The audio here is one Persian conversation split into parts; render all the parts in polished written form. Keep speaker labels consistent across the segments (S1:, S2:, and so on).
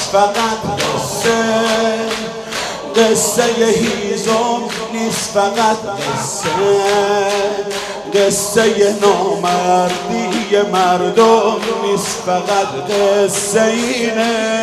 S1: فقط قصه هیزم نیست، فقط قصه نامردی مردم نیست، فقط قصه اینه.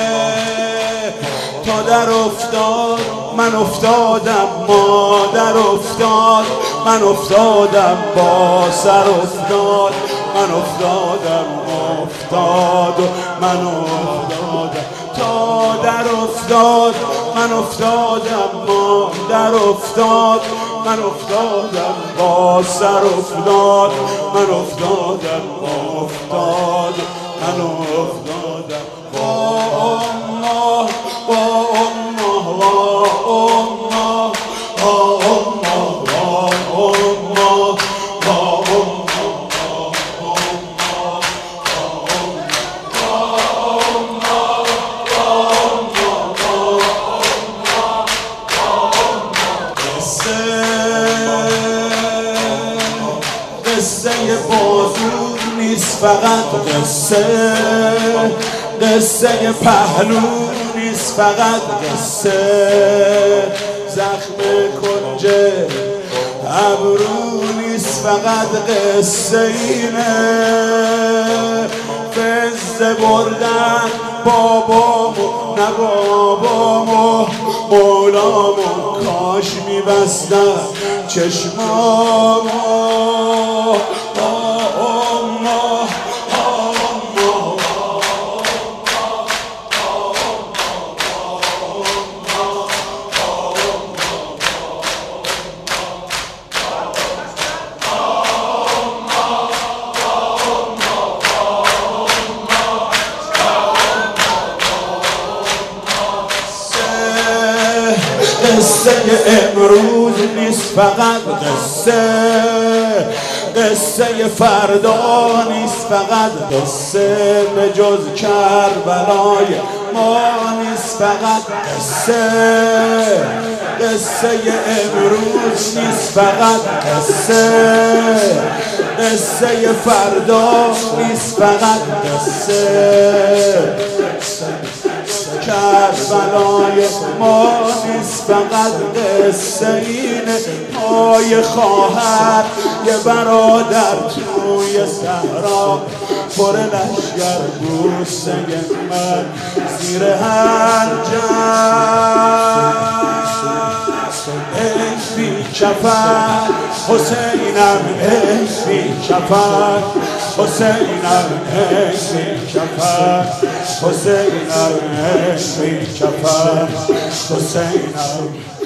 S1: تا در افتاد من افتادم، مادر افتاد من افتادم، با سر افتاد من افتادم، افتاد و من افتادم. تا در افتاد من افتادم، مادر افتاد من افتادم، با سر افتاد من افتادم، افتاد من افتادم. با الله با الله با الله با الله با الله با قصه بازور نیست، فقط قصه پهلو نیست، فقط قصه زخم کنج ابرو نیست، فقط قصه اینه. فزه بردن بابامو نه بابامو مولامو، کاش میبستن چشمامو. قصه امروز نیست، فقط قصه فردا نیست، فقط قصه به جز کربلای ما نیست، فقط قصه امروز نیست، فقط قصه فردا نیست، فقط کربلای ما نیست، فقط قصه اینه. پای خواهر یه برادر توی صحرا پر لشگر، بوسه من زیر هر ای بی کفن حسینم، ای بی کفن حسینم، ای بی کفن حسینم، ای بی کفن حسینم.